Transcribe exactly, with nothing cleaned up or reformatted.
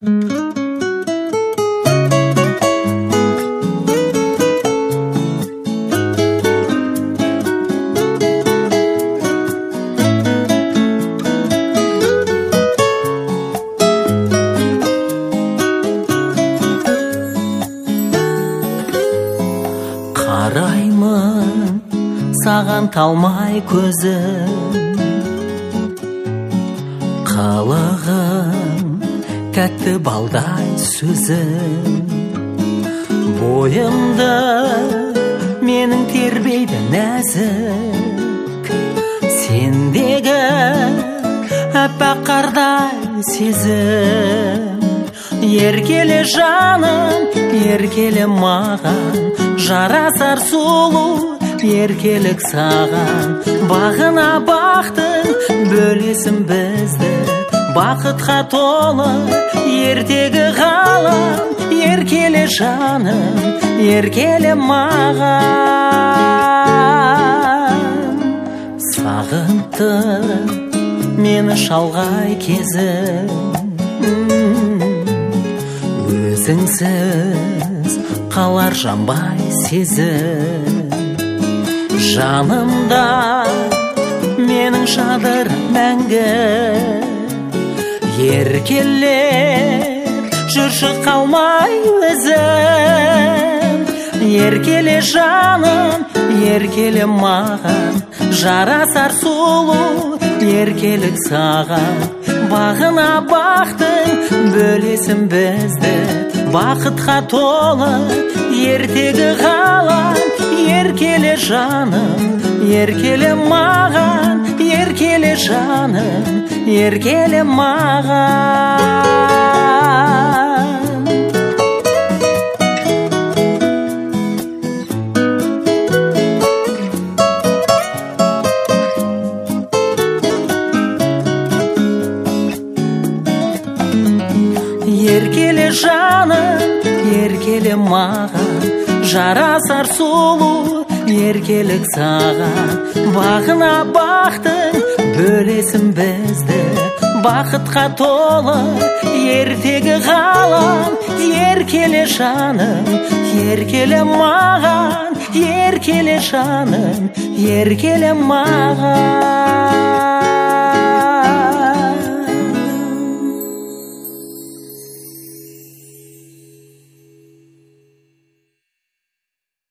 Қараймын саған талмай көзім, қылығың тәтті балдай сөзім. Бойымды менің тербейді нәзік, сендегі аппақ қардай сезім. Еркеле жаным, еркеле маған, жарасар сұлу еркелік саған. Бағына бақтың бөлесін бізді, бақытқа толы ертегі ғалам. Еркеле жаным, еркеле маған. Сағынты мені шалғай кезім, өзіңсіз қалар жанбай сезім. Жанымда менің жадыр мәңгі, еркелеп жүрші қалмай өзім. Еркеле жаным, еркеле маған, жарасар сұлу еркелік саған. Бағына бақтың бөлесін бізді, бақытқа толы ертегі ғалам. Еркеле жаным, еркеле маған, еркеле жаным, еркеле маған. Еркеле жаным, еркеле маған, жарасар сұлу еркелік саған. Бағына бақтың бөлесін бізді, бақытқа толы ертегі ғалам. Еркеле жаным, еркеле маған, еркеле жаным, еркеле маған.